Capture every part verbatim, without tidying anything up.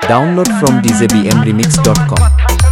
Download from d j b m remix dot com.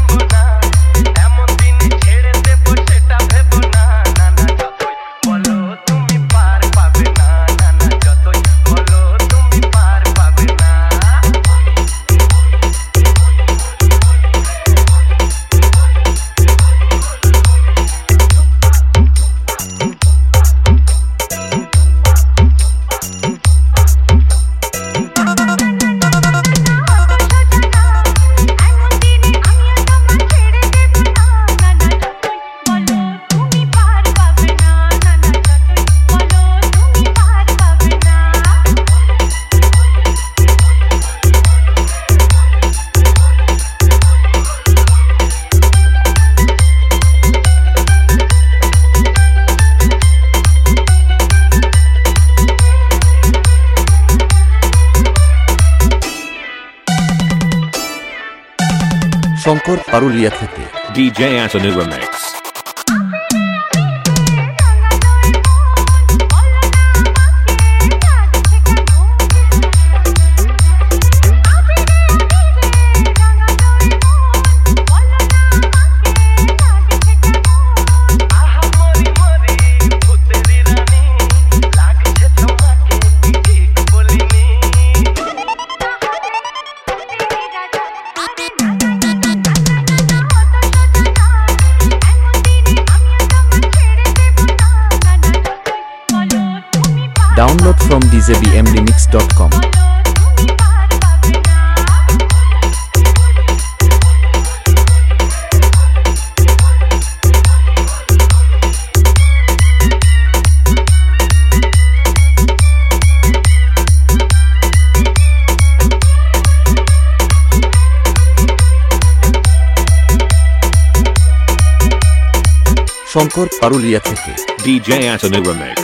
Shankar Parulia থেকে D J Atanu Remix. Download from d j b m remix dot com. Shankar Parulia থেকে D J Atanu Remix.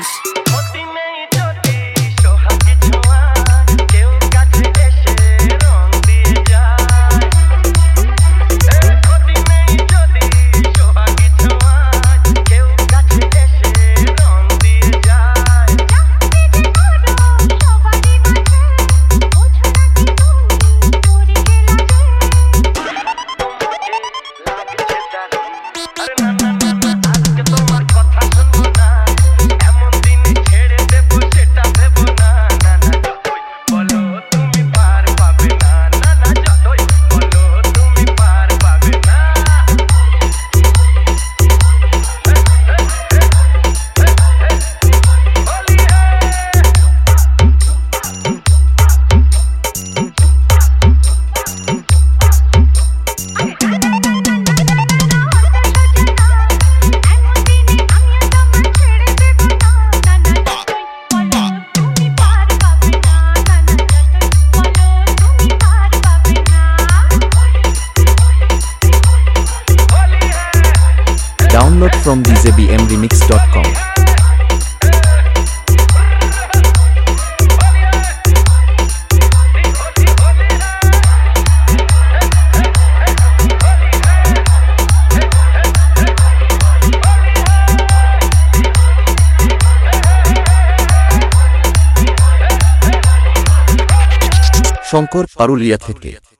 Download from d j b m remix dot com. Shankar Parulia থেকে